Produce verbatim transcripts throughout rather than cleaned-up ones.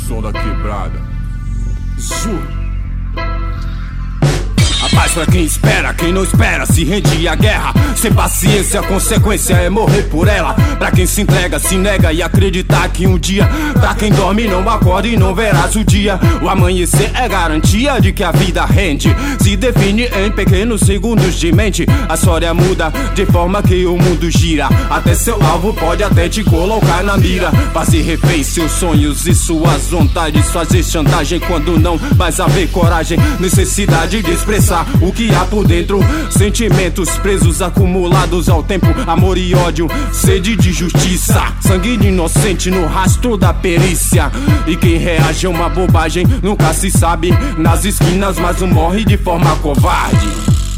som da quebrada. Zu. A paz pra quem espera, quem não espera se rende à guerra. Sem paciência, a consequência é morrer por ela. Pra quem se entrega, se nega e acreditar que um dia, pra quem dorme não acorda e não verás o dia. O amanhecer é garantia de que a vida rende. Se define em pequenos segundos de mente. A história muda de forma que o mundo gira. Até seu alvo pode até te colocar na mira. Fazer refém seus sonhos e suas vontades. Fazer chantagem quando não mais haver coragem. Necessidade de expressar o que há por dentro. Sentimentos presos, acumulados ao tempo. Amor e ódio, sede de justiça. Sangue de inocente no rastro da perícia. E quem reage a uma bobagem nunca se sabe. Nas esquinas mas não morre de forma covarde.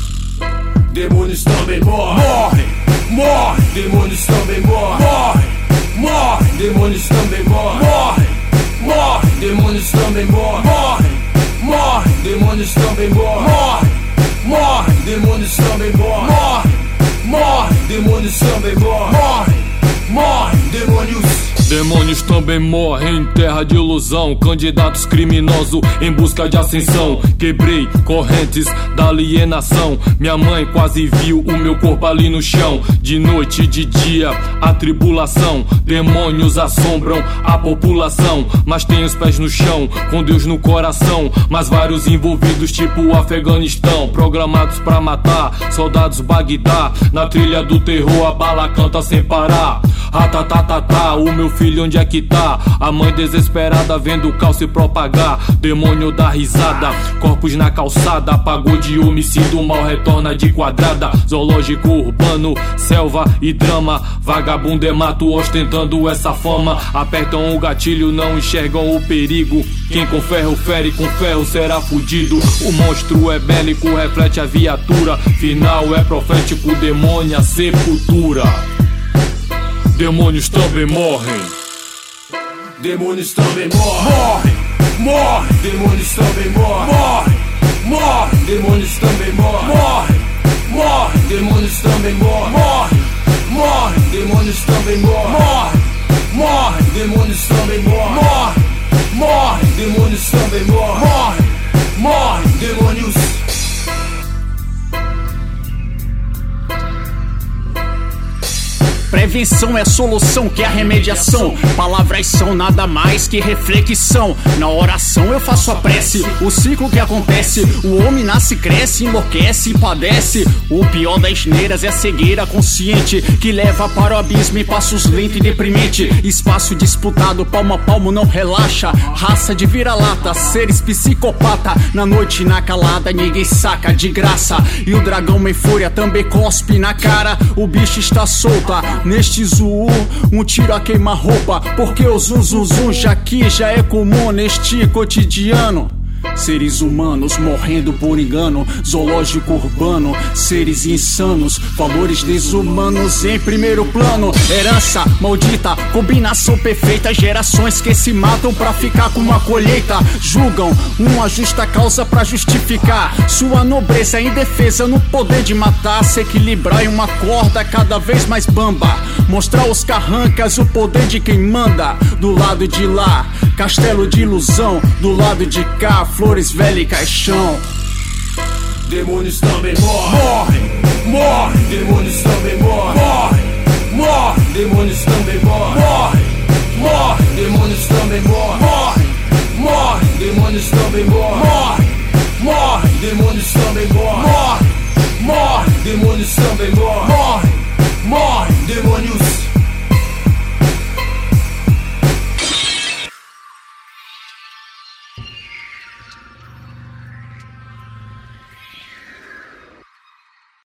Demônios também morrem. Morre, morre. Demônios também morrem. Morre, morre. Demônios também morrem. Morre, morre. Demônios também morrem. Morre, morre. Demônios também morrem. Morre, morre. Demônios também morrem. Morre, morre. Demônios também morrem. Morre, morre. Demônios. Demônios também morrem em terra de ilusão. Candidatos criminosos em busca de ascensão. Quebrei correntes da alienação. Minha mãe quase viu o meu corpo ali no chão. De noite e de dia a tribulação. Demônios assombram a população. Mas tem os pés no chão, com Deus no coração. Mas vários envolvidos tipo o Afeganistão. Programados pra matar, soldados Bagdá. Na trilha do terror a bala canta sem parar. Ratatatatá, o meu filho onde é que tá? A mãe desesperada vendo o caos se propagar. Demônio dá risada, corpos na calçada. Apagou de homicídio, o mal retorna de quadrada. Zoológico urbano, selva e drama. Vagabundo é mato ostentando essa fama. Apertam o gatilho, não enxergam o perigo. Quem com ferro fere, com ferro será fudido. O monstro é bélico, reflete a viatura. Final é profético, demônio a sepultura. Demônios também morrem. Demônios também morrem. Morre, morre. Demônios também morrem. Morre, morre. Demônios também morrem. Morre, morre. Demônios também morrem. Morre, morre. Demônios também morrem. Morre, morre. Demônios também morrem. Morre, morre. Demônios também morrem. Morre, morre. Demônios. Prevenção é a solução que é a remediação. Palavras são nada mais que reflexão. Na oração eu faço a prece. O ciclo que acontece, o homem nasce, cresce, enlouquece e padece. O pior das neiras é a cegueira consciente que leva para o abismo em passos lentos e deprimente. Espaço disputado, palmo a palmo não relaxa. Raça de vira-lata, seres psicopata. Na noite na calada ninguém saca de graça. E o dragão em fúria também cospe na cara. O bicho está solta neste zoo, um tiro a queima-roupa. Porque o zum zum zum já que já é comum neste cotidiano. Seres humanos morrendo por engano. Zoológico urbano, seres insanos. Valores desumanos em primeiro plano. Herança maldita, combinação perfeita. Gerações que se matam pra ficar com uma colheita. Julgam uma justa causa pra justificar sua nobreza em defesa no poder de matar. Se equilibrar em uma corda cada vez mais bamba. Mostrar aos carrancas o poder de quem manda. Do lado de lá, castelo de ilusão. Do lado de cá, flores, velha e caixão. Demônios também morrem. Morre, morre. Demônios também morrem. Morre, morre. Demônios também morrem. Morre, morre. Demônios também morrem. Morre, morre. Demônios também morrem. Morre, morre. Demônios também morrem. Morre, morre. Demônios também morrem. Morre, morre. Demônios.